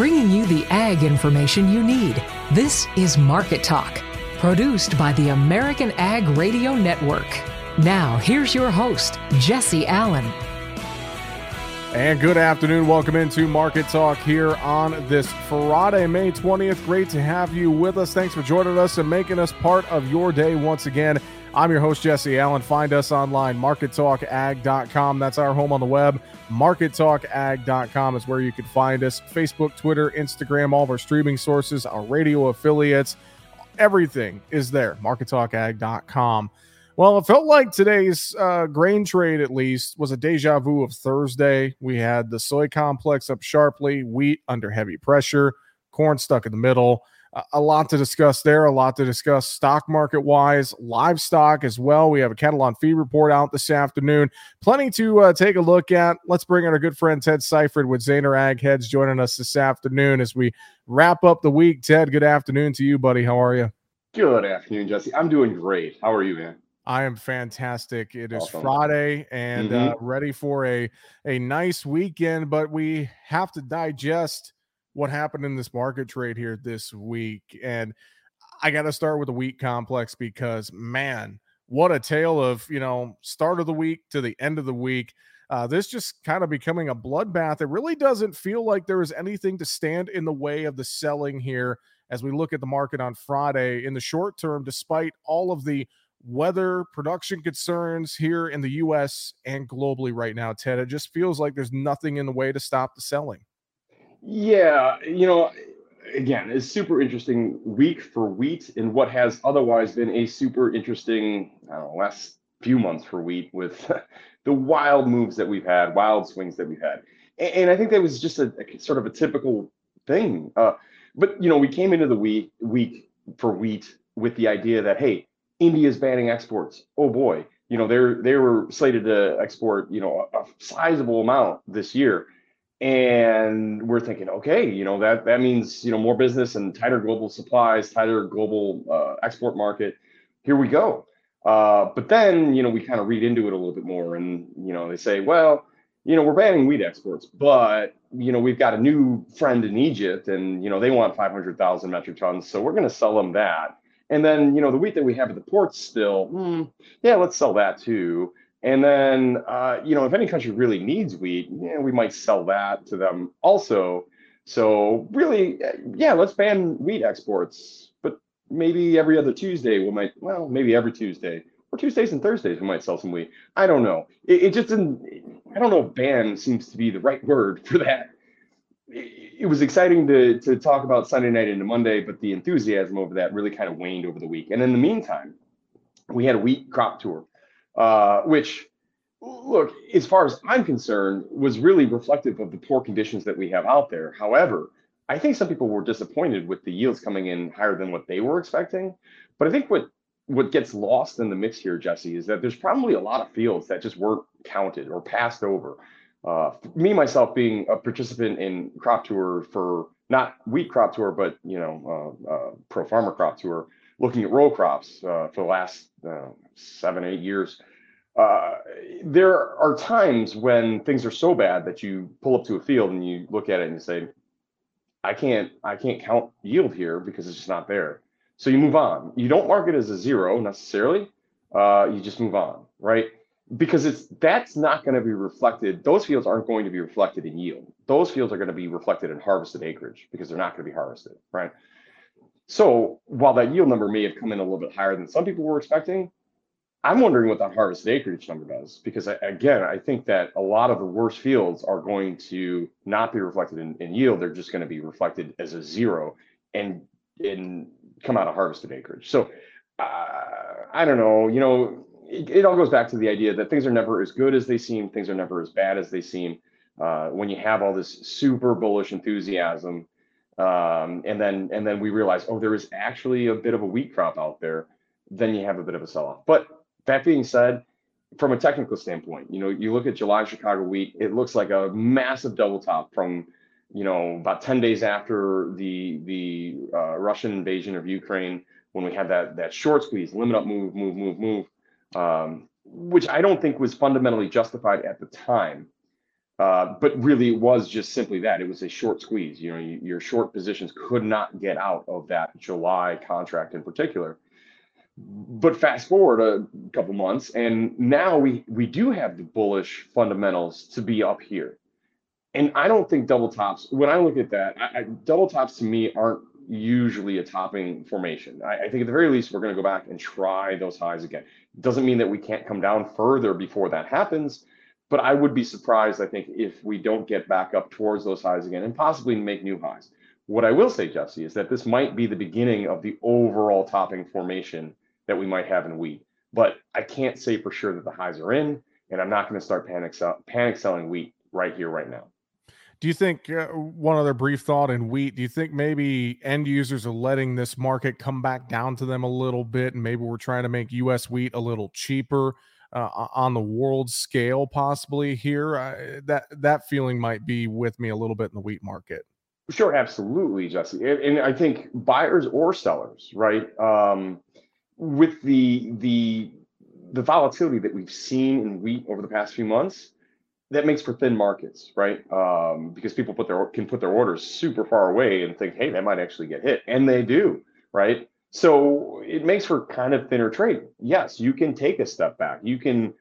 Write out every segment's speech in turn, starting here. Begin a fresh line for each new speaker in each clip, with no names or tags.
bringing you the ag information you need. This is Market Talk, produced by the American Ag Radio Network. Now, here's your host, Jesse Allen.
And good afternoon. Welcome into Market Talk here on this Friday, May 20th. Great to have you with us. Thanks for joining us and making us part of your day once again. I'm your host, Jesse Allen. Find us online, markettalkag.com. That's our home on the web. Markettalkag.com is where you can find us. Facebook, Twitter, Instagram, all of our streaming sources, our radio affiliates, everything is there. Markettalkag.com. Well, it felt like today's grain trade, at least, was a deja vu of Thursday. We had the soy complex up sharply, wheat under heavy pressure, corn stuck in the middle. A lot to discuss there, a lot to discuss stock market-wise, livestock as well. We have a cattle on feed report out this afternoon. Plenty to take a look at. Let's bring in our good friend Ted Seifert with Zaner Ag Heads joining us this afternoon as we wrap up the week. Ted, good afternoon to you, buddy. How are you?
Good afternoon, Jesse. I'm doing great. How are you, man?
I am fantastic. It is
Awesome.
Friday and ready for a nice weekend, but we have to digest what happened in this market trade here this week. And I got to start with the wheat complex because, man, what a tale of, start of the week to the end of the week. This just kind of becoming a bloodbath. It really doesn't feel like there is anything to stand in the way of the selling here as we look at the market on Friday in the short term, despite all of the weather production concerns here in the U.S. and globally right now, Ted. It just feels like there's nothing in the way to stop the selling.
Yeah, again, it's super interesting week for wheat in what has otherwise been a super interesting, last few months for wheat with the wild moves that we've had, wild swings that we've had. And I think that was just a sort of a typical thing. But, we came into the week for wheat with the idea that, hey, India's banning exports. Oh boy, they were slated to export, a sizable amount this year. And we're thinking, okay, that means, more business and tighter global supplies, tighter global export market. Here we go. But then, we kind of read into it a little bit more and, they say, well, we're banning wheat exports, but, we've got a new friend in Egypt and, they want 500,000 metric tons. So we're going to sell them that. And then, the wheat that we have at the ports still, let's sell that too. And then, if any country really needs wheat, we might sell that to them also. So really, let's ban wheat exports. But maybe every other Tuesday maybe every Tuesday or Tuesdays and Thursdays we might sell some wheat. I don't know. It just didn't. I don't know if ban seems to be the right word for that. It was exciting to talk about Sunday night into Monday, but the enthusiasm over that really kind of waned over the week. And in the meantime, we had a wheat crop tour, which, look, as far as I'm concerned, was really reflective of the poor conditions that we have out there. However, I think some people were disappointed with the yields coming in higher than what they were expecting. But I think what gets lost in the mix here, Jesse, is that there's probably a lot of fields that just weren't counted or passed over. Me, myself, being a participant in crop tour for not wheat crop tour, but, pro farmer crop tour, looking at row crops for the last 7-8 years. There are times when things are so bad that you pull up to a field and you look at it and you say, I can't count yield here because it's just not there. So you move on. You don't mark it as a zero necessarily. You just move on, right? Because that's not going to be reflected. Those fields aren't going to be reflected in yield. Those fields are going to be reflected in harvested acreage because they're not going to be harvested, right? So while that yield number may have come in a little bit higher than some people were expecting, I'm wondering what that harvested acreage number does, because I think that a lot of the worst fields are going to not be reflected in yield. They're just going to be reflected as a zero and come out of harvested acreage. So I don't know, it all goes back to the idea that things are never as good as they seem. Things are never as bad as they seem. When you have all this super bullish enthusiasm, and then we realize, there is actually a bit of a wheat crop out there, then you have a bit of a sell-off. But that being said, from a technical standpoint, you look at July Chicago wheat, it looks like a massive double top from, about 10 days after the Russian invasion of Ukraine, when we had that short squeeze, limit up move, which I don't think was fundamentally justified at the time. But really, it was just simply that. It was a short squeeze. Your short positions could not get out of that July contract in particular. But fast forward a couple months, and now we do have the bullish fundamentals to be up here. And I don't think double tops, when I look at that, double tops to me aren't usually a topping formation. I think at the very least, we're going to go back and try those highs again. Doesn't mean that we can't come down further before that happens, but I would be surprised, I think, if we don't get back up towards those highs again and possibly make new highs. What I will say, Jesse, is that this might be the beginning of the overall topping formation that we might have in wheat. But I can't say for sure that the highs are in, and I'm not going to start panic selling wheat right here, right now.
Do you think, one other brief thought in wheat, do you think maybe end users are letting this market come back down to them a little bit, and maybe we're trying to make U.S. wheat a little cheaper on the world scale possibly here? That feeling might be with me a little bit in the wheat market.
Sure, absolutely, Jesse. And I think buyers or sellers, right? With the volatility that we've seen in wheat over the past few months, that makes for thin markets, right? Because people can put their orders super far away and think, hey, that might actually get hit, and they do, right? So it makes for kind of thinner trading. Yes, you can take a step back. You can.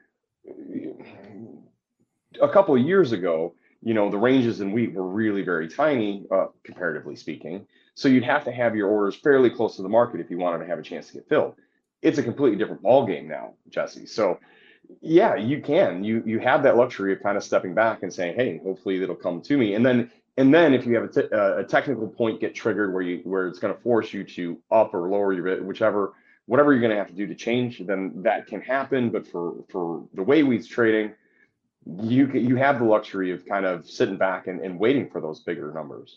A couple of years ago, the ranges in wheat were really very tiny, comparatively speaking. So you'd have to have your orders fairly close to the market if you wanted to have a chance to get filled. It's a completely different ball game now, Jesse. So yeah, you can. You have that luxury of kind of stepping back and saying, hey, hopefully it'll come to me. And then if you have a technical point get triggered where it's going to force you to up or lower your bid, whatever you're going to have to do to change, then that can happen. But for the way wheat's trading, you have the luxury of kind of sitting back and waiting for those bigger numbers.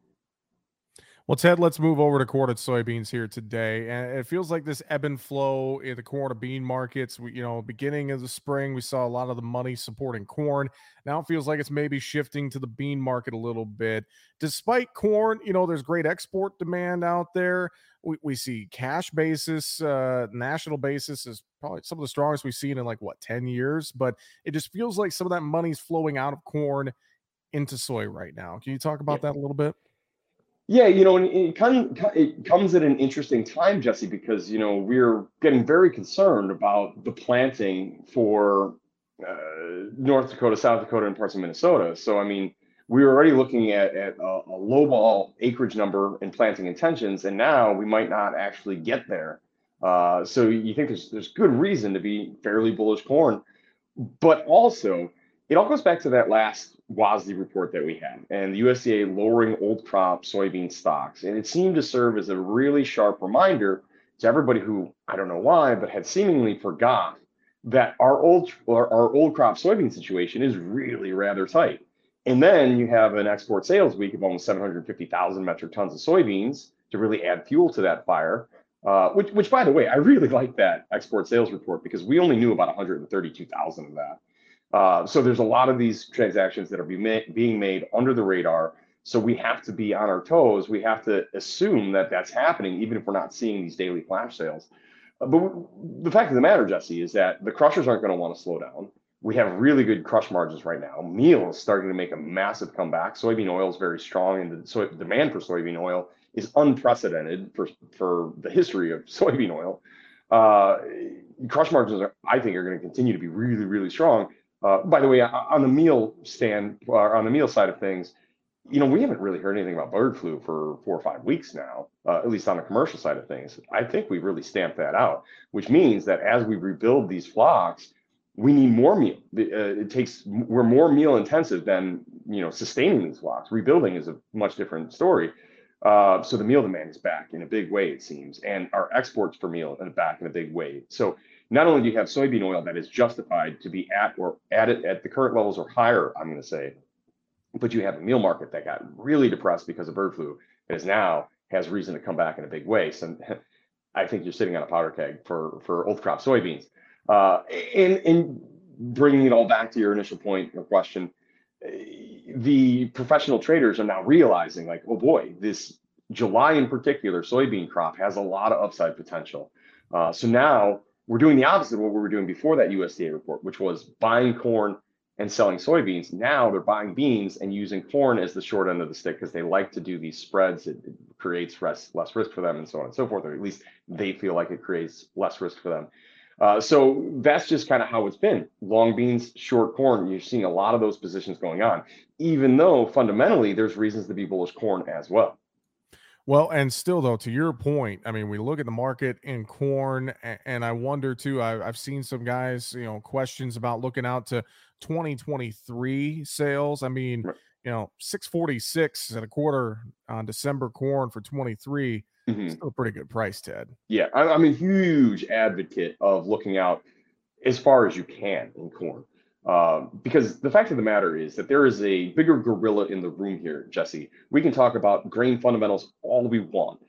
Well, Ted, let's move over to corn and soybeans here today. And it feels like this ebb and flow in the corn and bean markets. Beginning of the spring, we saw a lot of the money supporting corn. Now it feels like it's maybe shifting to the bean market a little bit. Despite corn, there's great export demand out there. We see cash basis, national basis is probably some of the strongest we've seen in 10 years. But it just feels like some of that money's flowing out of corn into soy right now. Can you talk about that a little bit?
Yeah, and it comes at an interesting time, Jesse, because we're getting very concerned about the planting for North Dakota, South Dakota, and parts of Minnesota. So I mean, we were already looking at a lowball acreage number and planting intentions, and now we might not actually get there. So you think there's good reason to be fairly bullish corn, but also it all goes back to that last WASDE report that we had and the USDA lowering old crop soybean stocks. And it seemed to serve as a really sharp reminder to everybody who, I don't know why, but had seemingly forgot that our old crop soybean situation is really rather tight. And then you have an export sales week of almost 750,000 metric tons of soybeans to really add fuel to that fire. Which, by the way, I really like that export sales report because we only knew about 132,000 of that. So there's a lot of these transactions that are being made under the radar. So we have to be on our toes. We have to assume that that's happening, even if we're not seeing these daily flash sales. But the fact of the matter, Jesse, is that the crushers aren't going to want to slow down. We have really good crush margins right now. Meal is starting to make a massive comeback. Soybean oil is very strong, and the demand for soybean oil is unprecedented for the history of soybean oil. Crush margins, I think, are going to continue to be really, really strong. By the way, on the meal side of things, we haven't really heard anything about bird flu for 4 or 5 weeks now, at least on the commercial side of things. I think we've really stamped that out, which means that as we rebuild these flocks, we need more meal. We're more meal intensive than, sustaining these flocks. Rebuilding is a much different story. So the meal demand is back in a big way, it seems, and our exports for meal are back in a big way. So not only do you have soybean oil that is justified to be at the current levels or higher, I'm going to say, but you have a meal market that got really depressed because of bird flu and now has reason to come back in a big way. So I think you're sitting on a powder keg for old crop soybeans. And bringing it all back to your initial point or question, the professional traders are now realizing oh boy, this July in particular soybean crop has a lot of upside potential. So now we're doing the opposite of what we were doing before that USDA report, which was buying corn and selling soybeans. Now they're buying beans and using corn as the short end of the stick because they like to do these spreads. It creates less risk for them, and so on and so forth, or at least they feel like it creates less risk for them. So that's just kind of how it's been. Long beans, short corn. You're seeing a lot of those positions going on, even though fundamentally there's reasons to be bullish corn as well.
Well, and still though, to your point, I mean, we look at the market in corn, and I wonder too. I've seen some guys, questions about looking out to 2023 sales. I mean, 646 and a quarter on December corn for 23, still a pretty good price, Ted.
Yeah, I'm a huge advocate of looking out as far as you can in corn. Because the fact of the matter is that there is a bigger gorilla in the room here, Jesse. We can talk about grain fundamentals all we want.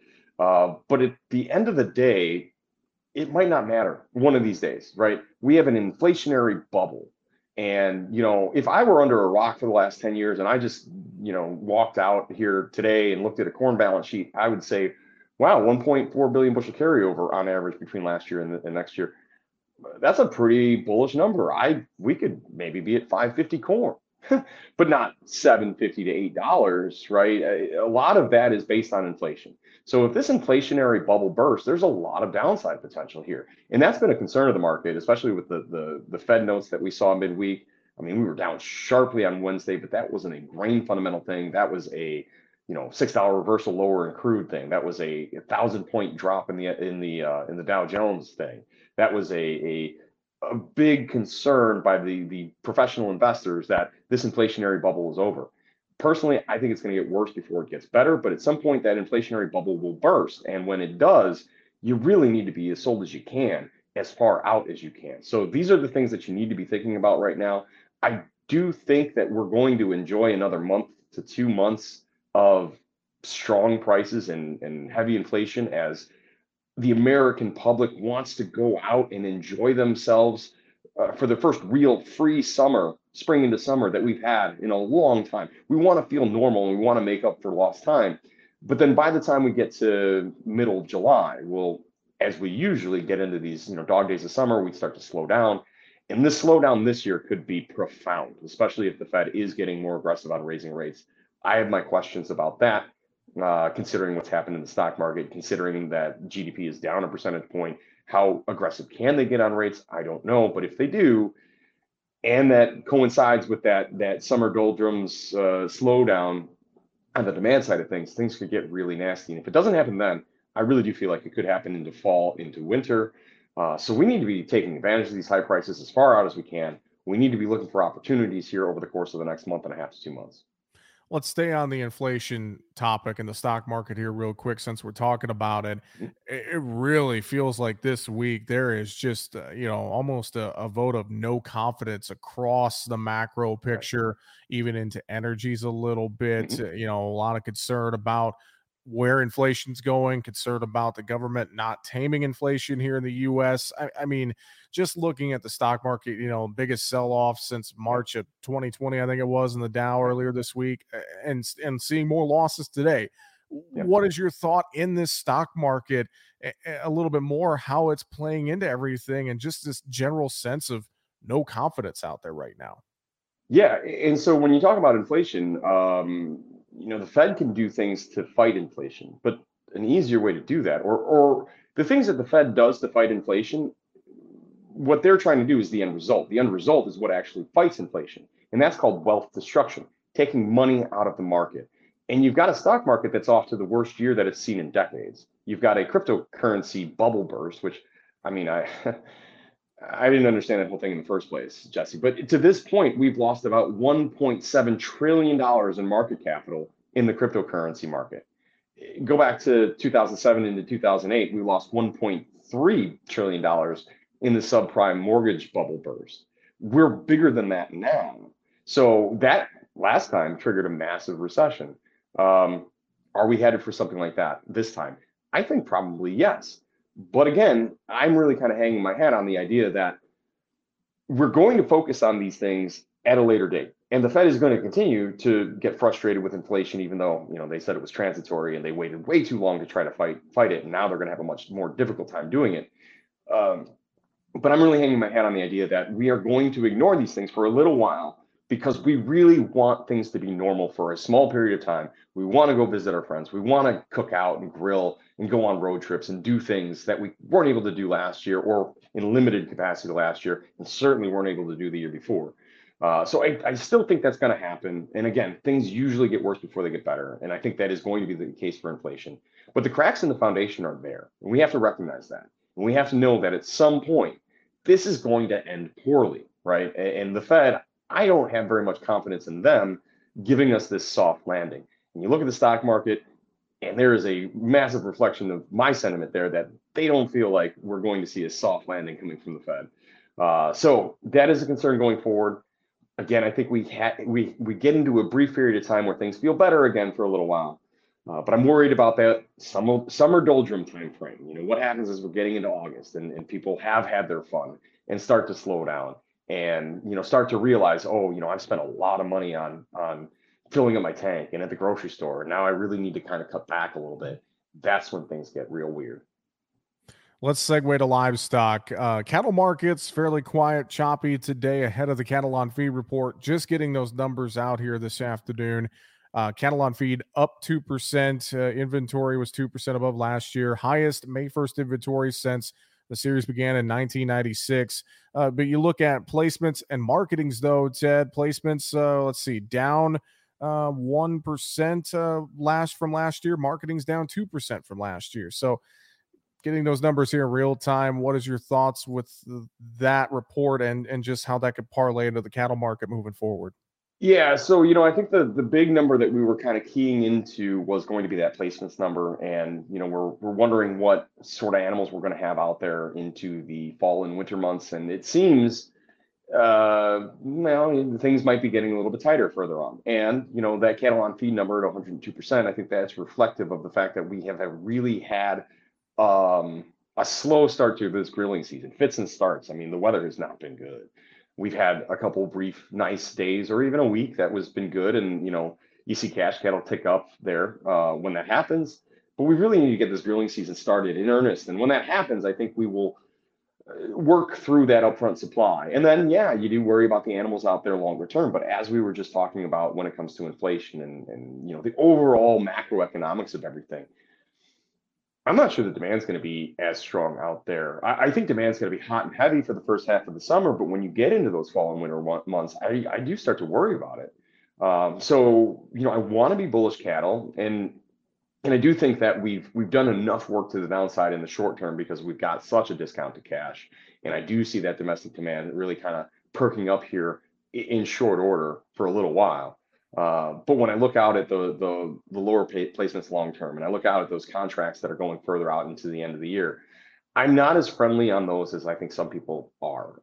But at the end of the day, it might not matter one of these days, right? We have an inflationary bubble. And, if I were under a rock for the last 10 years and I just, walked out here today and looked at a corn balance sheet, I would say, wow, 1.4 billion bushel carryover on average between last year and next year. That's a pretty bullish number. We could maybe be at 550 corn, but not 750 to $8, right? A lot of that is based on inflation. So if this inflationary bubble bursts, there's a lot of downside potential here. And that's been a concern of the market, especially with the Fed notes that we saw midweek. I mean, we were down sharply on Wednesday, but that wasn't a grain fundamental thing. That was a $6 reversal lower in crude thing. That was a 1,000-point drop in the Dow Jones thing. That was a big concern by the professional investors that this inflationary bubble is over. Personally, I think it's going to get worse before it gets better, but at some point that inflationary bubble will burst. And when it does, you really need to be as sold as you can, as far out as you can. So these are the things that you need to be thinking about right now. I do think that we're going to enjoy another month to 2 months of strong prices and heavy inflation as the American public wants to go out and enjoy themselves for the first real free summer, spring into summer that we've had in a long time. We want to feel normal and we want to make up for lost time. But then by the time we get to middle of July, we'll, as we usually get into these, dog days of summer, we start to slow down. And this slowdown this year could be profound, especially if the Fed is getting more aggressive on raising rates. I have my questions about that. Considering what's happened in the stock market, considering that GDP is down a percentage point, how aggressive can they get on rates? I don't know. But if they do, and that coincides with that summer doldrums slowdown on the demand side of things could get really nasty. And if it doesn't happen then, I really do feel like it could happen into fall, into winter. So we need to be taking advantage of these high prices as far out as we can. We need to be looking for opportunities here over the course of the next month and a half to 2 months.
Let's stay on the inflation topic and the stock market here real quick since we're talking about it. It really feels like this week there is just, almost a vote of no confidence across the macro picture, even into energies a little bit. A lot of concern about where inflation's going, concerned about the government not taming inflation here in the U.S. I mean, just looking at the stock market, biggest sell-off since March of 2020, I think it was, in the Dow earlier this week, and seeing more losses today. Yeah. What is your thought in this stock market, a little bit more, how it's playing into everything, and just this general sense of no confidence out there right now?
Yeah, and so when you talk about inflation, the Fed can do things to fight inflation, but an easier way to do that, or the things that the Fed does to fight inflation, what they're trying to do is the end result. The end result is what actually fights inflation, and that's called wealth destruction, taking money out of the market. And you've got a stock market that's off to the worst year that it's seen in decades. You've got a cryptocurrency bubble burst, which, I mean, I didn't understand that whole thing in the first place, Jesse. But to this point, we've lost about $1.7 trillion in market capital in the cryptocurrency market. Go back to 2007 into 2008, we lost $1.3 trillion in the subprime mortgage bubble burst. We're bigger than that now. So that last time triggered a massive recession. Are we headed for something like that this time? I think probably yes. But again, I'm really kind of hanging my hat on the idea that we're going to focus on these things at a later date. And the Fed is going to continue to get frustrated with inflation, even though, they said it was transitory and they waited way too long to try to fight it. And now they're going to have a much more difficult time doing it. But I'm really hanging my hat on the idea that we are going to ignore these things for a little while because we really want things to be normal for a small period of time. We want to go visit our friends. We want to cook out and grill and go on road trips and do things that we weren't able to do last year or in limited capacity last year and certainly weren't able to do the year before. So I still think that's going to happen. And again, things usually get worse before they get better. And I think that is going to be the case for inflation. But the cracks in the foundation are there. And we have to recognize that. And we have to know that at some point, this is going to end poorly, right? And the Fed, I don't have very much confidence in them giving us this soft landing. And you look at the stock market, and there is a massive reflection of my sentiment there that they don't feel like we're going to see a soft landing coming from the Fed. So that is a concern going forward. Again, I think we get into a brief period of time where things feel better again for a little while. But I'm worried about that summer doldrum time frame. You know, what happens is we're getting into August and people have had their fun and start to slow down and, you know, start to realize, oh, you know, I've spent a lot of money on filling up my tank and at the grocery store. Now I really need to kind of cut back a little bit. That's when things get real weird.
Let's segue to livestock. Cattle markets fairly quiet, choppy today ahead of the cattle on feed report. Just getting those numbers out here this afternoon. Cattle on feed up 2%. Inventory was 2% above last year. Highest May 1st inventory since the series began in 1996. But you look at placements and marketings, though, Ted. Placements, let's see, down 1% from last year. Marketing's down 2% from last year. So getting those numbers here in real time, what is your thoughts with that report and just how that could parlay into the cattle market moving forward?
Yeah, so you know, I think the big number that we were kind of keying into was going to be that placements number, and you know, we're wondering what sort of animals we're going to have out there into the fall and winter months, and it seems, well, things might be getting a little bit tighter further on, and you know, that cattle on feed number at 102%, I think that's reflective of the fact that we have really had a slow start to this grilling season, fits and starts. I mean, the weather has not been good. We've had a couple brief nice days or even a week that was been good, and you know, you see cash cattle tick up there when that happens, but we really need to get this grilling season started in earnest, and when that happens I think we will work through that upfront supply. And then yeah, you do worry about the animals out there longer term, but as we were just talking about when it comes to inflation and you know, the overall macroeconomics of everything, I'm not sure the demand's going to be as strong out there. I think demand's going to be hot and heavy for the first half of the summer, but when you get into those fall and winter months, I do start to worry about it. So you know, I want to be bullish cattle, and I do think that we've done enough work to the downside in the short term because we've got such a discount to cash, and I do see that domestic demand really kind of perking up here in short order for a little while. But when I look out at the lower placements long term, and I look out at those contracts that are going further out into the end of the year, I'm not as friendly on those as I think some people are.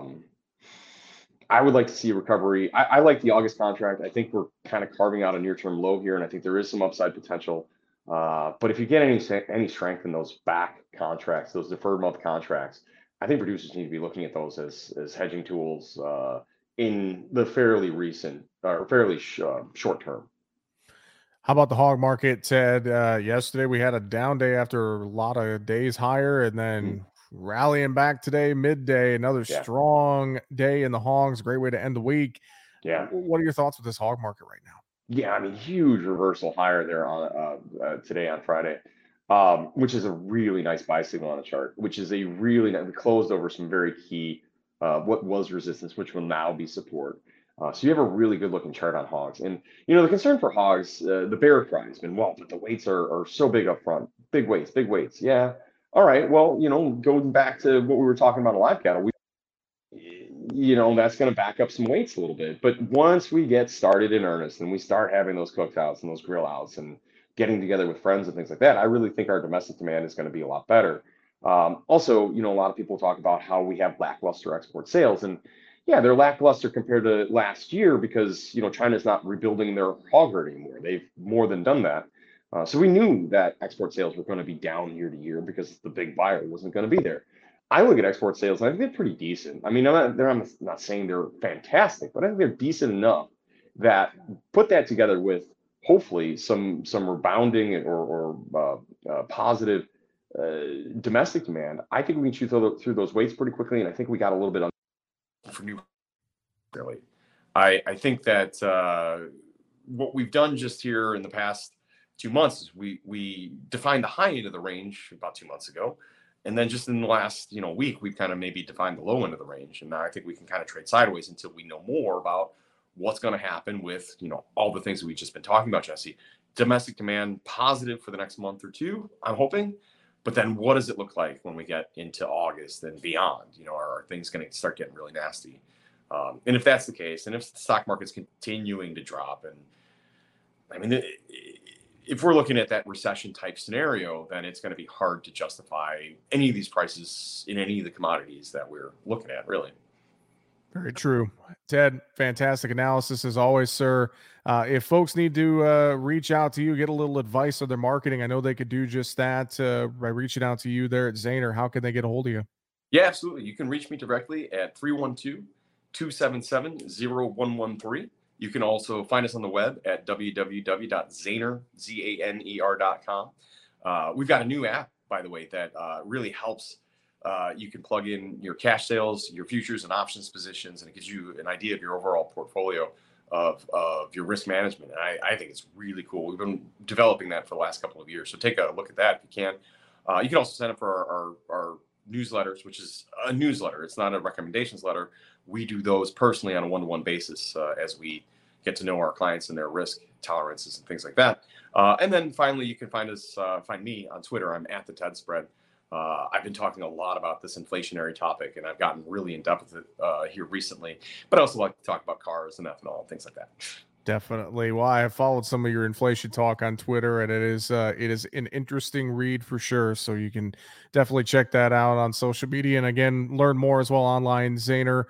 I would like to see a recovery. I like the August contract. I think we're kind of carving out a near-term low here, and I think there is some upside potential. But if you get any strength in those back contracts, those deferred month contracts, I think producers need to be looking at those as hedging tools in the fairly recent or fairly short term.
How about the hog market, Ted? Yesterday we had a down day after a lot of days higher, and then rallying back today, midday, another strong day in the hogs. Great way to end the week.
Yeah.
What are your thoughts with this hog market right now?
Yeah, I mean, huge reversal higher there on today on Friday, which is a really nice buy signal on the chart, which is a really nice, we closed over some very key what was resistance, which will now be support. So you have a really good looking chart on hogs. And, you know, the concern for hogs, the bear cry has been, well, but the weights are so big up front. Big weights. Yeah. All right. Well, you know, going back to what we were talking about in live cattle, you know, that's going to back up some weights a little bit. But once we get started in earnest and we start having those cookouts and those grill outs and getting together with friends and things like that, I really think our domestic demand is going to be a lot better. Also, you know, a lot of people talk about how we have lackluster export sales, and yeah, they're lackluster compared to last year because, you know, China's not rebuilding their hog herd anymore. They've more than done that. So we knew that export sales were going to be down year to year because the big buyer wasn't going to be there. I look at export sales and I think they're pretty decent. I mean, I'm not saying they're fantastic, but I think they're decent enough that put that together with hopefully some rebounding or positive domestic demand, I think we can shoot through those weights pretty quickly, and I think we got a little bit on for new. Really, I think that what we've done just here in the past 2 months is we defined the high end of the range about 2 months ago, and then just in the last week we've kind of maybe defined the low end of the range, and now I think we can kind of trade sideways until we know more about what's going to happen with all the things that we've just been talking about, Jesse. Domestic demand positive for the next month or two, I'm hoping. But then what does it look like when we get into August and beyond? Are things going to start getting really nasty? And if that's the case, and if the stock market's continuing to drop, and I mean, if we're looking at that recession type scenario, then it's going to be hard to justify any of these prices in any of the commodities that we're looking at, really.
Very true. Ted, fantastic analysis as always, sir. If folks need to reach out to you, get a little advice on their marketing, I know they could do just that by reaching out to you there at Zaner. How can they get a hold of you?
Yeah, absolutely. You can reach me directly at 312-277-0113. You can also find us on the web at www.zaner.com. We've got a new app, by the way, that really helps. You can plug in your cash sales, your futures and options positions, and it gives you an idea of your overall portfolio of your risk management. And I think it's really cool. We've been developing that for the last couple of years. So take a look at that if you can. You can also sign up for our newsletters, which is a newsletter. It's not a recommendations letter. We do those personally on a one-to-one basis as we get to know our clients and their risk tolerances and things like that. And then finally, you can find me on Twitter. I'm at the Ted Spread. I've been talking a lot about this inflationary topic, and I've gotten really in depth with it here recently. But I also like to talk about cars and ethanol and things like that.
Definitely. Well, I have followed some of your inflation talk on Twitter, and it is an interesting read for sure. So you can definitely check that out on social media, and again, learn more as well online. Zaner,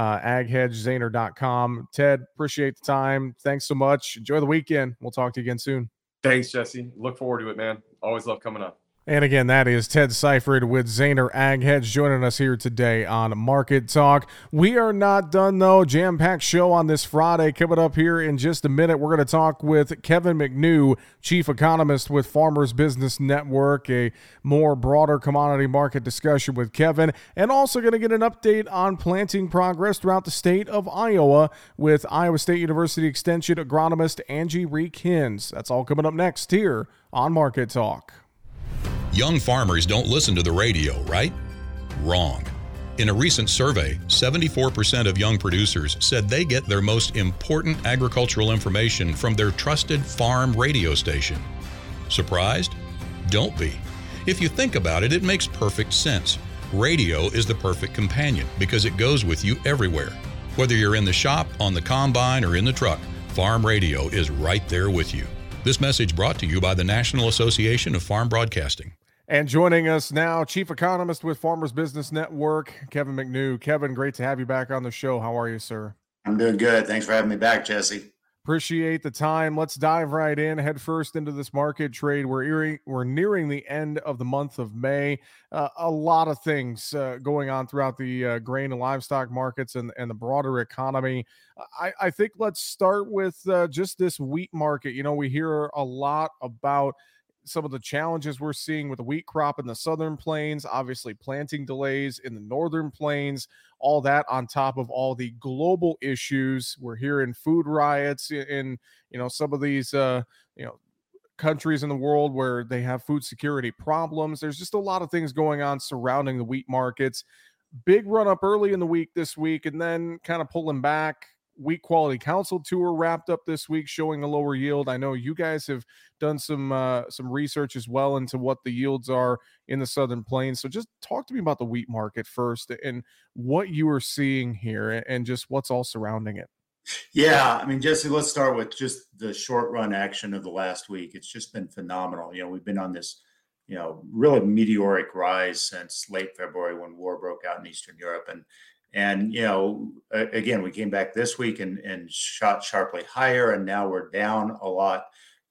aghedgezaner.com. Ted, appreciate the time. Thanks so much. Enjoy the weekend. We'll talk to you again soon.
Thanks, Jesse. Look forward to it, man. Always love coming up.
And again, that is Ted Seifert with Zaner Ag Hedge joining us here today on Market Talk. We are not done, though. Jam-packed show on this Friday. Coming up here in just a minute, we're going to talk with Kevin McNew, Chief Economist with Farmers Business Network, a more broader commodity market discussion with Kevin, and also going to get an update on planting progress throughout the state of Iowa with Iowa State University Extension agronomist Angie Reek Hins. That's all coming up next here on Market Talk.
Young farmers don't listen to the radio, right? Wrong. In a recent survey, 74% of young producers said they get their most important agricultural information from their trusted farm radio station. Surprised? Don't be. If you think about it, it makes perfect sense. Radio is the perfect companion because it goes with you everywhere. Whether you're in the shop, on the combine, or in the truck, farm radio is right there with you. This message brought to you by the National Association of Farm Broadcasting.
And joining us now, Chief Economist with Farmers Business Network, Kevin McNew. Kevin, great to have you back on the show. How are you, sir?
I'm doing good. Thanks for having me back, Jesse.
Appreciate the time. Let's dive right in, head first into this market trade. We're nearing the end of the month of May. A lot of things going on throughout the grain and livestock markets and the broader economy. I think let's start with just this wheat market. We hear a lot about some of the challenges we're seeing with the wheat crop in the southern plains, obviously planting delays in the northern plains, all that on top of all the global issues. We're hearing food riots in some of these countries in the world where they have food security problems. There's just a lot of things going on surrounding the wheat markets. Big run up early in the week this week, and then kind of pulling back. Wheat Quality Council tour wrapped up this week, showing a lower yield. I know you guys have done some research as well into what the yields are in the Southern Plains. So just talk to me about the wheat market first and what you are seeing here and just what's all surrounding it.
Yeah, I mean, Jesse, let's start with just the short run action of the last week. It's just been phenomenal. We've been on this, really meteoric rise since late February when war broke out in Eastern Europe. And again, we came back this week and shot sharply higher, and now we're down a lot.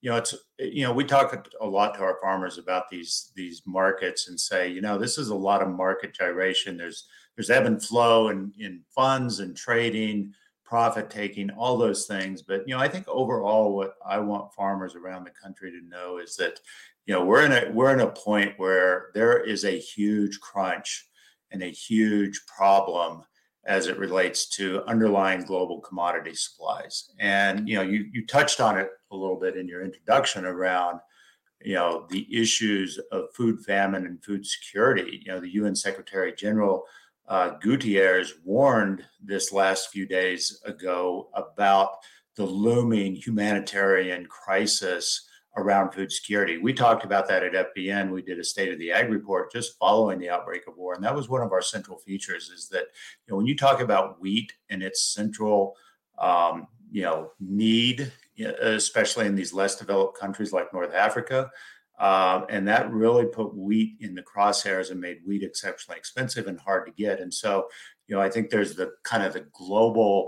We talk a lot to our farmers about these markets and say, this is a lot of market gyration. There's ebb and flow in funds and trading. profit taking, all those things. But, I think overall what I want farmers around the country to know is that, we're in a point where there is a huge crunch and a huge problem as it relates to underlying global commodity supplies. And, you touched on it a little bit in your introduction around, the issues of food famine and food security. The UN Secretary General Guterres warned this last few days ago about the looming humanitarian crisis around food security. We talked about that at FBN. We did a State of the Ag report just following the outbreak of war. And that was one of our central features, is that, when you talk about wheat and its central, need, especially in these less developed countries like North Africa, and that really put wheat in the crosshairs and made wheat exceptionally expensive and hard to get. And so, I think there's the kind of the global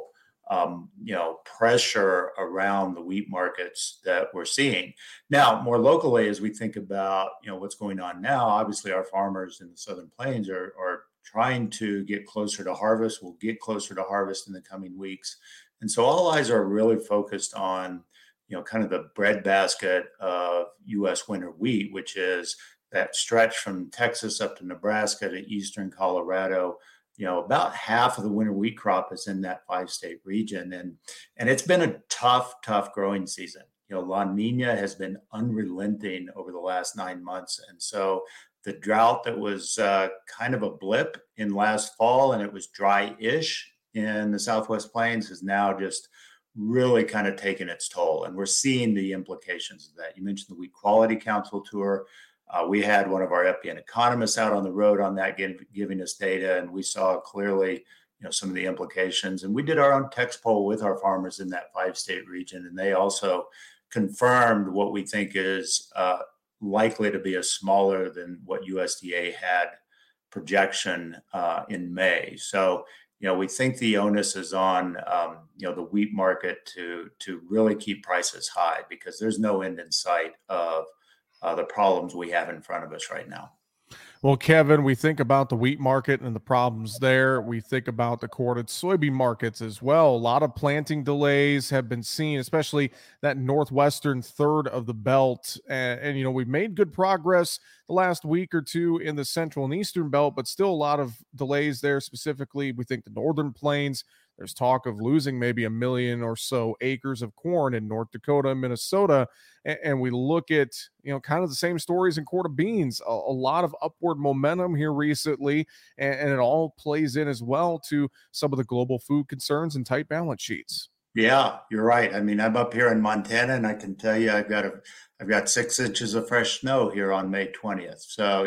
pressure around the wheat markets that we're seeing. Now, more locally, as we think about, what's going on now, obviously our farmers in the Southern Plains are trying to get closer to harvest. We'll get closer to harvest in the coming weeks. And so all eyes are really focused on, kind of the breadbasket of U.S. winter wheat, which is that stretch from Texas up to Nebraska to eastern Colorado. About half of the winter wheat crop is in that 5-state region. And it's been a tough growing season. La Nina has been unrelenting over the last 9 months. And so the drought that was kind of a blip in last fall, and it was dry-ish in the Southwest Plains, has now just really kind of taken its toll. And we're seeing the implications of that. You mentioned the Wheat Quality Council tour. We had one of our FBN economists out on the road on that, giving us data, and we saw clearly, some of the implications. And we did our own text poll with our farmers in that 5-state region, and they also confirmed what we think is likely to be a smaller than what USDA had projection in May. So, we think the onus is on, the wheat market to really keep prices high, because there's no end in sight of the problems we have in front of us right now.
Well, Kevin, we think about the wheat market and the problems there. We think about the corn and soybean markets as well. A lot of planting delays have been seen, especially that northwestern third of the belt. And we've made good progress the last week or two in the central and eastern belt, but still a lot of delays there. Specifically, we think the northern plains. There's talk of losing maybe 1 million or so acres of corn in North Dakota and Minnesota. And we look at, kind of the same stories in quart of beans, a lot of upward momentum here recently. And it all plays in as well to some of the global food concerns and tight balance sheets.
Yeah, you're right. I mean, I'm up here in Montana, and I can tell you I've got 6 inches of fresh snow here on May 20th. So,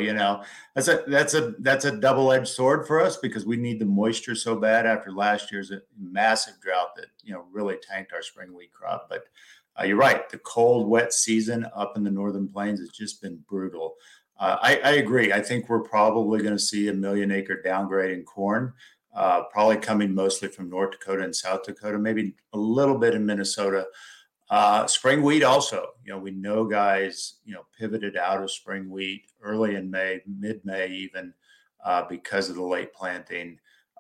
that's a double-edged sword for us, because we need the moisture so bad after last year's massive drought that, really tanked our spring wheat crop. But you're right. The cold, wet season up in the northern plains has just been brutal. I agree. I think we're probably going to see a 1 million acre downgrade in corn. Probably coming mostly from North Dakota and South Dakota, maybe a little bit in Minnesota. Spring wheat also, we know guys, pivoted out of spring wheat early in May, mid-May even, because of the late planting.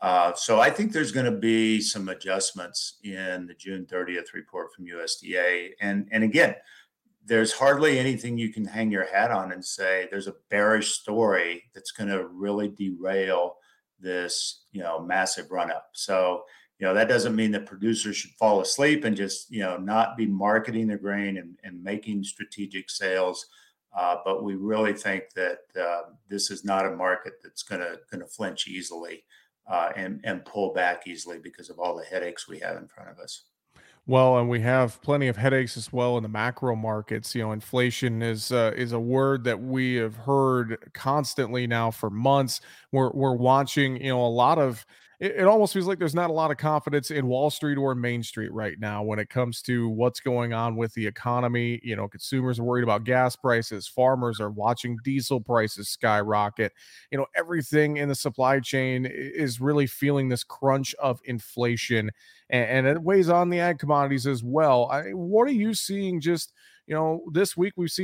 So I think there's going to be some adjustments in the June 30th report from USDA. And again, there's hardly anything you can hang your hat on and say there's a bearish story that's going to really derail this, massive run up. So, that doesn't mean that producers should fall asleep and just, not be marketing their grain and making strategic sales. But we really think that this is not a market that's going to flinch easily and pull back easily because of all the headaches we have in front of us.
Well, and we have plenty of headaches as well in the macro markets. Inflation is a word that we have heard constantly now for months. We're watching, a lot of. It almost feels like there's not a lot of confidence in Wall Street or Main Street right now when it comes to what's going on with the economy. Consumers are worried about gas prices. Farmers are watching diesel prices skyrocket. Everything in the supply chain is really feeling this crunch of inflation, and it weighs on the ag commodities as well. What are you seeing just, this week? We've seen,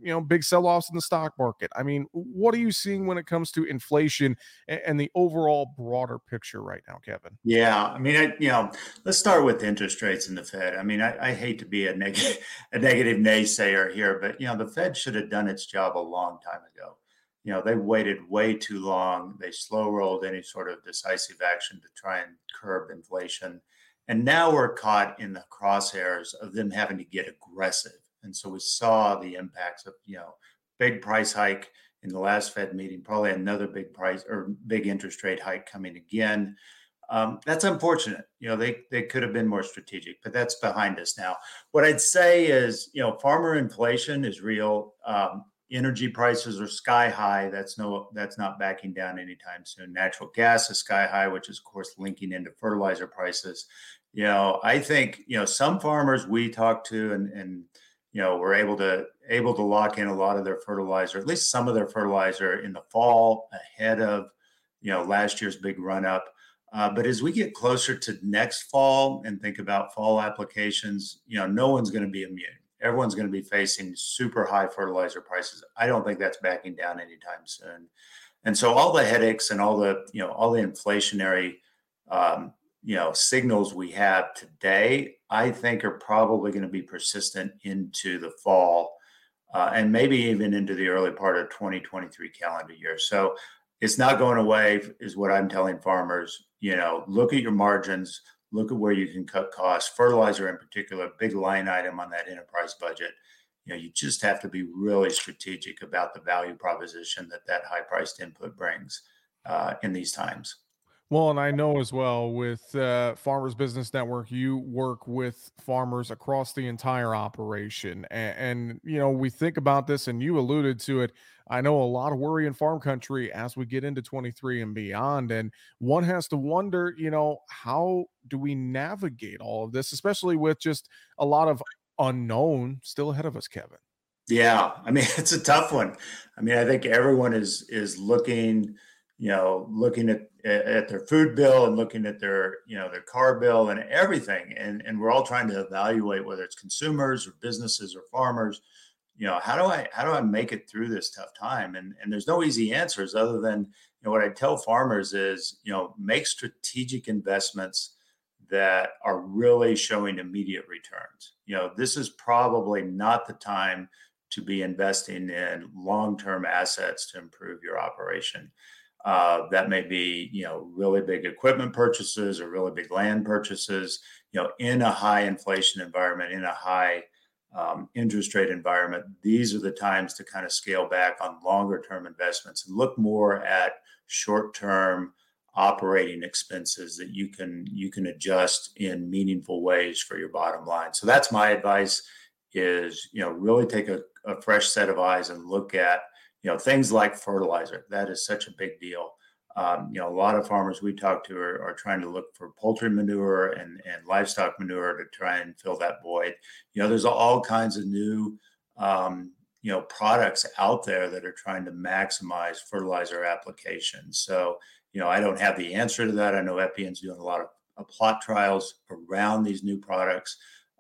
big sell-offs in the stock market. I mean, what are you seeing when it comes to inflation and the overall broader picture right now, Kevin?
Yeah, I mean, let's start with interest rates and the Fed. I mean, I hate to be a negative naysayer here, but the Fed should have done its job a long time ago. They waited way too long. They slow rolled any sort of decisive action to try and curb inflation. And now we're caught in the crosshairs of them having to get aggressive. And so we saw the impacts of, big price hike in the last Fed meeting, probably another big interest rate hike coming again. That's unfortunate. They could have been more strategic, but that's behind us now. What I'd say is, farmer inflation is real. Energy prices are sky high. That's not backing down anytime soon. Natural gas is sky high, which is of course linking into fertilizer prices. I think some farmers we talked to and were able to lock in a lot of their fertilizer, at least some of their fertilizer in the fall ahead of last year's big run up. But as we get closer to next fall and think about fall applications, no one's going to be immune. Everyone's going to be facing super high fertilizer prices. I don't think that's backing down anytime soon. And so all the headaches and all the inflationary, signals we have today, I think are probably going to be persistent into the fall and maybe even into the early part of 2023 calendar year. So it's not going away is what I'm telling farmers. Look at your margins. Look at where you can cut costs. Fertilizer in particular, big line item on that enterprise budget. You just have to be really strategic about the value proposition that high-priced input brings in these times.
Well, and I know as well with Farmers Business Network, you work with farmers across the entire operation. And we think about this, and you alluded to it. I know a lot of worry in farm country as we get into 23 and beyond. And one has to wonder, how do we navigate all of this, especially with just a lot of unknown still ahead of us, Kevin?
Yeah, I mean, it's a tough one. I mean, I think everyone is looking at their food bill and looking at their car bill and everything. And we're all trying to evaluate whether it's consumers or businesses or farmers, how do I make it through this tough time? And there's no easy answers other than, what I tell farmers is, make strategic investments that are really showing immediate returns. This is probably not the time to be investing in long-term assets to improve your operation. That may be, really big equipment purchases or really big land purchases, in a high inflation environment, in a high interest rate environment. These are the times to kind of scale back on longer term investments and look more at short term operating expenses that you can adjust in meaningful ways for your bottom line. So that's my advice is, really take a fresh set of eyes and look at things like fertilizer. That is such a big deal. A lot of farmers we talk to are trying to look for poultry manure and livestock manure to try and fill that void. There's all kinds of new, products out there that are trying to maximize fertilizer applications. So, I don't have the answer to that. I know Epion's doing a lot of plot trials around these new products.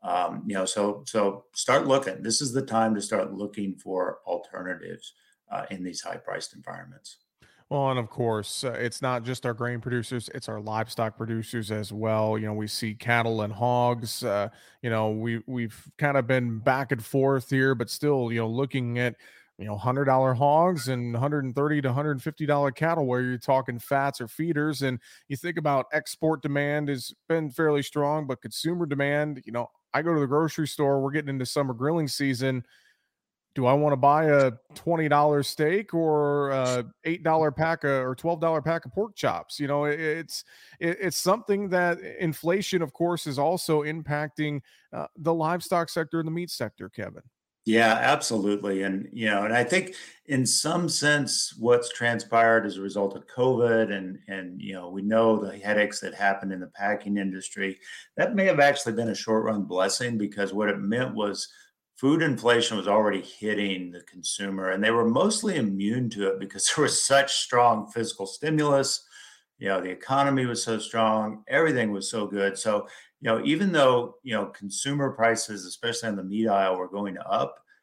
So start looking. This is the time to start looking for alternatives in these high-priced environments.
Well, and of course, it's not just our grain producers, it's our livestock producers as well. We see cattle and hogs. We've kind of been back and forth here, but still, looking at, $100 hogs and $130 to $150 cattle, where you're talking fats or feeders. And you think about export demand has been fairly strong, but consumer demand, I go to the grocery store, we're getting into summer grilling season. Do I want to buy a $20 steak or a $8 pack or $12 pack of pork chops? It's something that inflation, of course, is also impacting the livestock sector and the meat sector, Kevin.
Yeah, absolutely. And I think in some sense, what's transpired as a result of COVID and we know the headaches that happened in the packing industry, that may have actually been a short run blessing, because what it meant was food inflation was already hitting the consumer, and they were mostly immune to it because there was such strong fiscal stimulus. The economy was so strong, everything was so good. So, even though, consumer prices, especially on the meat aisle, were going up,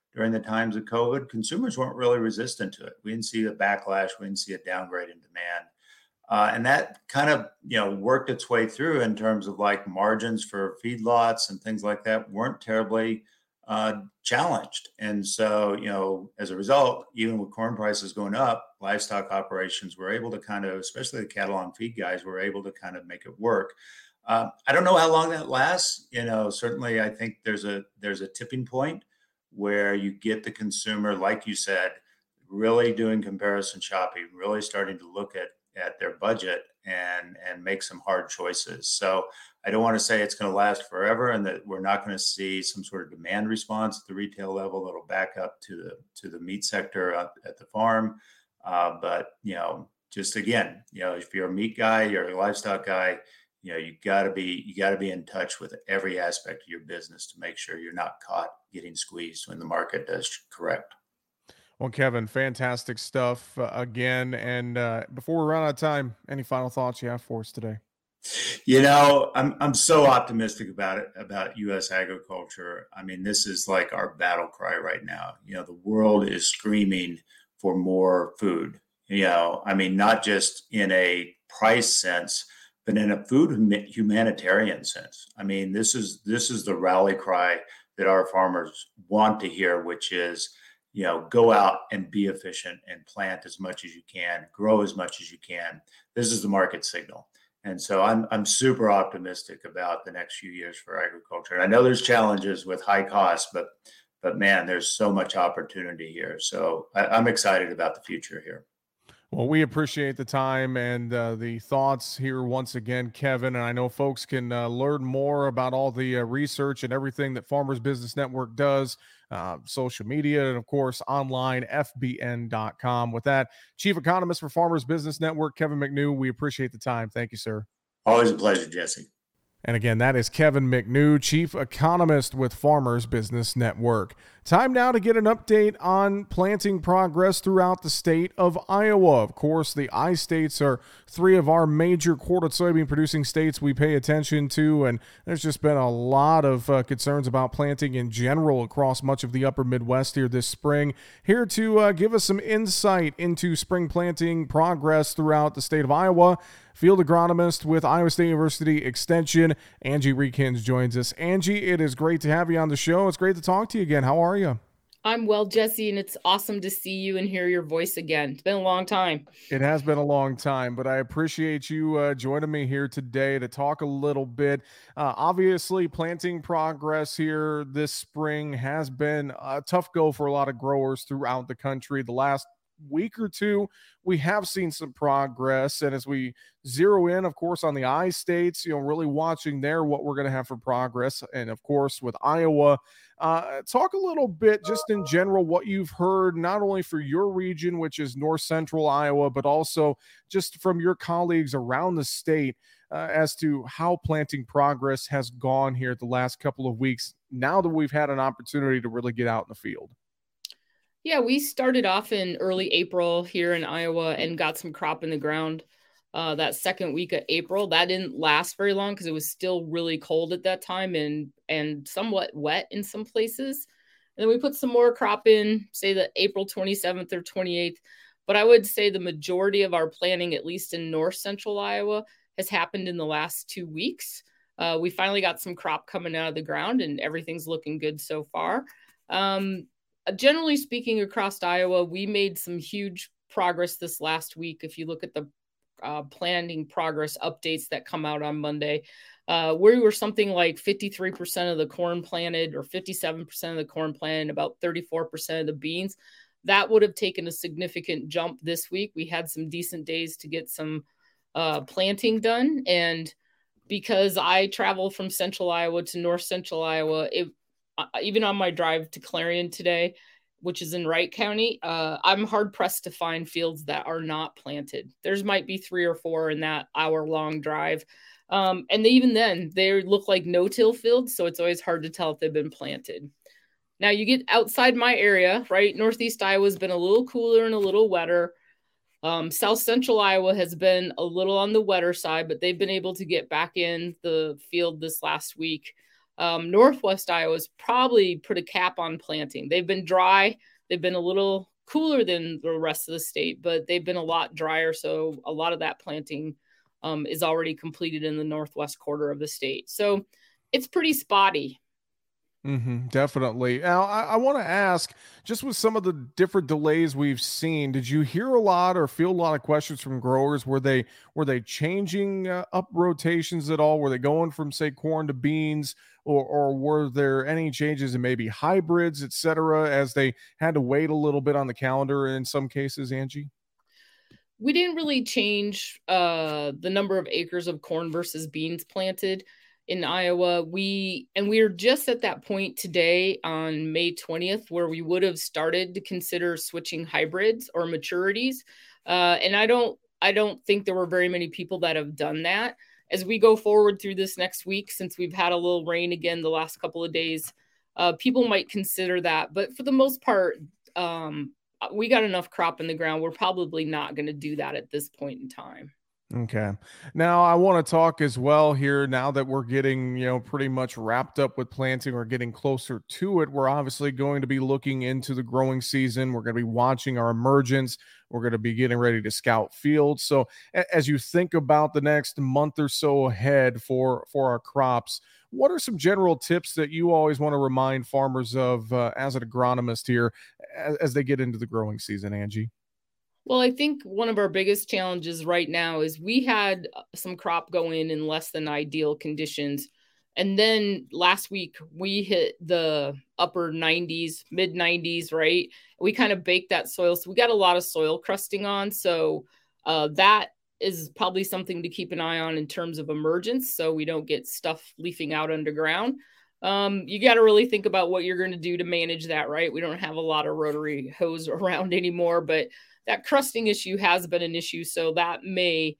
during the times of COVID, consumers weren't really resistant to it. We didn't see a backlash. We didn't see a downgrade in demand. And that kind of, worked its way through in terms of like margins for feedlots and things like that weren't terribly challenged. And so, as a result, even with corn prices going up, livestock operations were able to kind of, especially the cattle on feed guys, were able to kind of make it work. I don't know how long that lasts. Certainly I think there's a tipping point where you get the consumer, like you said, really doing comparison shopping, really starting to look at their budget and make some hard choices. So I don't want to say it's going to last forever and that we're not going to see some sort of demand response at the retail level that'll back up to the meat sector at the farm. But just again, if you're a meat guy, you're a livestock guy, you got to be in touch with every aspect of your business to make sure you're not caught getting squeezed when the market does correct.
Well, Kevin, fantastic stuff again. And before we run out of time, any final thoughts you have for us today?
I'm so optimistic about U.S. agriculture. I mean, this is like our battle cry right now. The world is screaming for more food. Not just in a price sense, but in a food humanitarian sense. I mean, this is the rally cry that our farmers want to hear, which is, go out and be efficient and plant as much as you can, grow as much as you can. This is the market signal. And so I'm super optimistic about the next few years for agriculture. And I know there's challenges with high costs, but man, there's so much opportunity here. So I'm excited about the future here.
Well, we appreciate the time and the thoughts here once again, Kevin. And I know folks can learn more about all the research and everything that Farmers Business Network does, social media, and of course, online, fbn.com. With that, Chief Economist for Farmers Business Network, Kevin McNew, we appreciate the time. Thank you, sir.
Always a pleasure, Jesse.
And again, that is Kevin McNew, Chief Economist with Farmers Business Network. Time now to get an update on planting progress throughout the state of Iowa. Of course, the I-states are three of our major quarter soybean producing states we pay attention to, and there's just been a lot of concerns about planting in general across much of the upper Midwest here this spring. Here to give us some insight into spring planting progress throughout the state of Iowa, field agronomist with Iowa State University Extension, Angie Reekins joins us. Angie, it is great to have you on the show. It's great to talk to you again. How are you?
I'm well, Jesse, and it's awesome to see you and hear your voice again. It's been a long time.
It has been a long time, but I appreciate you joining me here today to talk a little bit. Obviously, planting progress here this spring has been a tough go for a lot of growers throughout the country. The last week or two, we have seen some progress. And as we zero in, of course, on the I-states, really watching there what we're going to have for progress. And of course, with Iowa, talk a little bit just in general what you've heard, not only for your region, which is north central Iowa, but also just from your colleagues around the state as to how planting progress has gone here the last couple of weeks, now that we've had an opportunity to really get out in the field.
Yeah, we started off in early April here in Iowa and got some crop in the ground that second week of April. That didn't last very long because it was still really cold at that time and somewhat wet in some places. And then we put some more crop in, say the April 27th or 28th. But I would say the majority of our planting, at least in north central Iowa, has happened in the last 2 weeks. We finally got some crop coming out of the ground and everything's looking good so far. Generally speaking, across Iowa, we made some huge progress this last week. If you look at the planting progress updates that come out on Monday, we were something like 53% of the corn planted or 57% of the corn planted, about 34% of the beans. That would have taken a significant jump this week. We had some decent days to get some planting done. And because I travel from central Iowa to north central Iowa, even on my drive to Clarion today, which is in Wright County, I'm hard pressed to find fields that are not planted. There's might be 3 or 4 in that hour-long drive. And even then, they look like no-till fields, so it's always hard to tell if they've been planted. Now, you get outside my area, right? Northeast Iowa has been a little cooler and a little wetter. South central Iowa has been a little on the wetter side, but they've been able to get back in the field this last week. Northwest Iowa's probably put a cap on planting. They've been dry. They've been a little cooler than the rest of the state, but they've been a lot drier. So a lot of that planting is already completed in the northwest quarter of the state. So it's pretty spotty.
Definitely. Now, I want to ask, just with some of the different delays we've seen, did you hear a lot or feel a lot of questions from growers? Were they changing up rotations at all? Were they going from, say, corn to beans, or were there any changes in maybe hybrids, et cetera, as they had to wait a little bit on the calendar in some cases, Angie?
We didn't really change the number of acres of corn versus beans planted in Iowa. We're just at that point today on May 20th, where we would have started to consider switching hybrids or maturities. And I don't think there were very many people that have done that. As we go forward through this next week, since we've had a little rain again the last couple of days, people might consider that. But for the most part, we got enough crop in the ground. We're probably not going to do that at this point in time.
Okay. Now I want to talk as well here, now that we're getting, pretty much wrapped up with planting or getting closer to it. We're obviously going to be looking into the growing season. We're going to be watching our emergence. We're going to be getting ready to scout fields. So as you think about the next month or so ahead for our crops, what are some general tips that you always want to remind farmers of as an agronomist here as they get into the growing season, Angie?
Well, I think one of our biggest challenges right now is we had some crop go in less than ideal conditions. And then last week we hit the upper 90s, mid 90s, right? We kind of baked that soil. So we got a lot of soil crusting on. So that is probably something to keep an eye on in terms of emergence, so we don't get stuff leafing out underground. You got to really think about what you're going to do to manage that, right? We don't have a lot of rotary hose around anymore, but that crusting issue has been an issue. So that may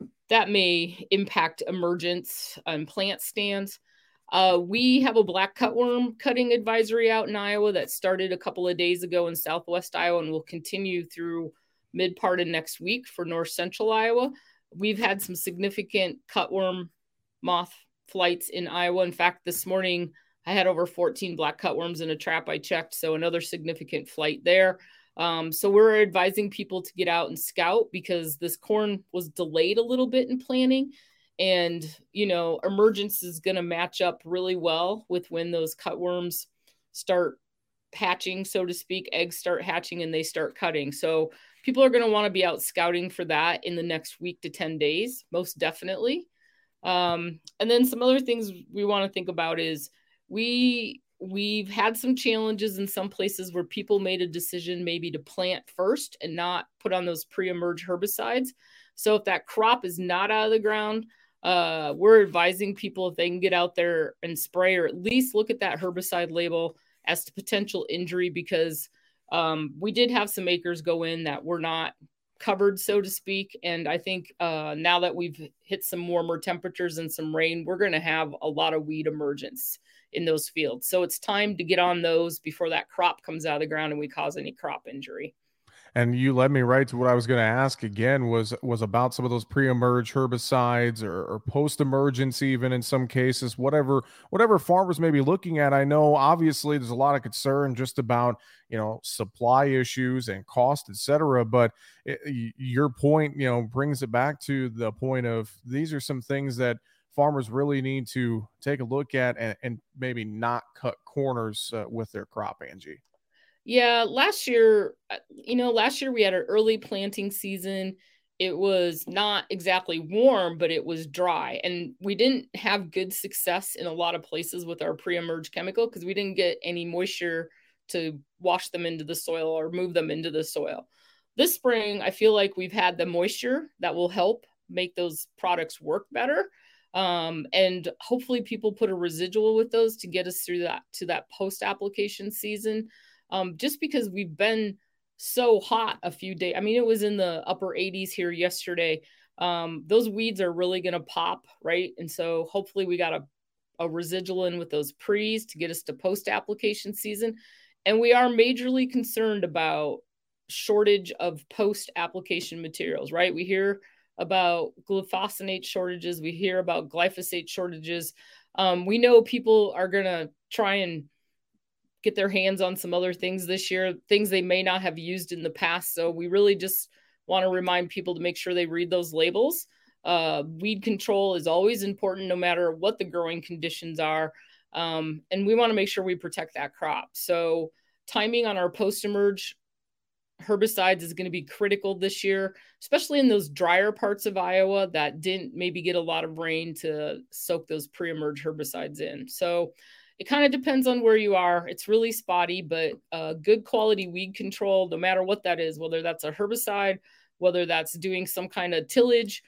impact emergence and plant stands. We have a black cutworm cutting advisory out in Iowa that started a couple of days ago in Southwest Iowa and will continue through mid part of next week for North Central Iowa. We've had some significant cutworm moth flights in Iowa. In fact, this morning I had over 14 black cutworms in a trap I checked. So another significant flight there. So we're advising people to get out and scout because this corn was delayed a little bit in planting. And, emergence is going to match up really well with when those cutworms start hatching, so to speak. Eggs start hatching and they start cutting. So people are going to want to be out scouting for that in the next week to 10 days, most definitely. And then some other things we want to think about is we've had some challenges in some places where people made a decision maybe to plant first and not put on those pre-emerge herbicides. So if that crop is not out of the ground, we're advising people if they can get out there and spray or at least look at that herbicide label as to potential injury, because we did have some acres go in that were not covered, so to speak. And I think now that we've hit some warmer temperatures and some rain, we're going to have a lot of weed emergence in those fields. So it's time to get on those before that crop comes out of the ground and we cause any crop injury.
And you led me right to what I was going to ask again was about some of those pre-emerge herbicides or post-emergence, even in some cases, whatever farmers may be looking at. I know obviously there's a lot of concern just about, supply issues and cost, et cetera. But your point, brings it back to the point of these are some things that farmers really need to take a look at and maybe not cut corners with their crop, Angie.
Yeah, last year we had an early planting season. It was not exactly warm, but it was dry. And we didn't have good success in a lot of places with our pre-emerge chemical because we didn't get any moisture to wash them into the soil or move them into the soil. This spring, I feel like we've had the moisture that will help make those products work better. And hopefully people put a residual with those to get us through that post-application season. Just because we've been so hot a few days. I mean, it was in the upper 80s here yesterday. Those weeds are really going to pop, right? And so hopefully we got a residual in with those pre's to get us to post-application season. And we are majorly concerned about shortage of post-application materials, right? We hear about glufosinate shortages. We hear about glyphosate shortages. We know people are going to try and get their hands on some other things this year, things they may not have used in the past. So we really just want to remind people to make sure they read those labels. Weed control is always important, no matter what the growing conditions are. And we want to make sure we protect that crop. So timing on our post-emerge herbicides is going to be critical this year, especially in those drier parts of Iowa that didn't maybe get a lot of rain to soak those pre-emerge herbicides in. So it kind of depends on where you are. It's really spotty, but good quality weed control, no matter what that is, whether that's a herbicide, whether that's doing some kind of tillage,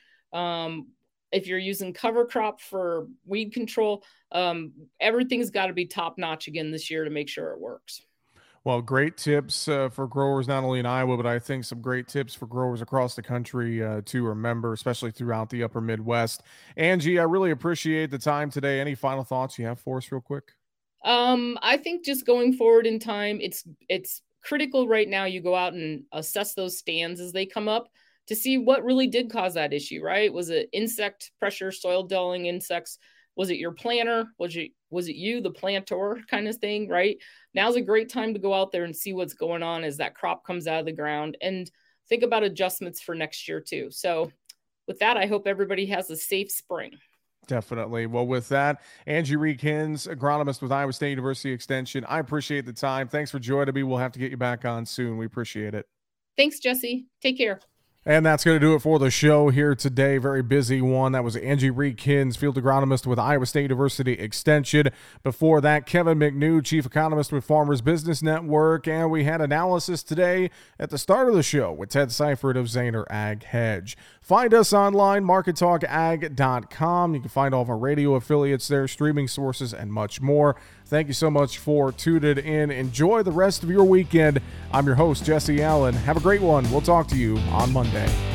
if you're using cover crop for weed control, everything's got to be top notch again this year to make sure it works.
Well, great tips for growers, not only in Iowa, but I think some great tips for growers across the country to remember, especially throughout the upper Midwest. Angie, I really appreciate the time today. Any final thoughts you have for us real quick?
I think just going forward in time, it's critical right now. You go out and assess those stands as they come up to see what really did cause that issue, right? Was it insect pressure, soil dulling insects? Was it your planter? Was it you, the planter kind of thing, right? Now's a great time to go out there and see what's going on as that crop comes out of the ground and think about adjustments for next year too. So with that, I hope everybody has a safe spring.
Definitely. Well, with that, Angie Reed-Kins, agronomist with Iowa State University Extension, I appreciate the time. Thanks for joining me. We'll have to get you back on soon. We appreciate it.
Thanks, Jesse. Take care.
And that's going to do it for the show here today. Very busy one. That was Angie Reed-Kins, field agronomist with Iowa State University Extension. Before that, Kevin McNew, chief economist with Farmers Business Network. And we had analysis today at the start of the show with Ted Seifert of Zaner Ag Hedge. Find us online, markettalkag.com. You can find all of our radio affiliates there, streaming sources, and much more. Thank you so much for tuning in. Enjoy the rest of your weekend. I'm your host, Jesse Allen. Have a great one. We'll talk to you on Monday.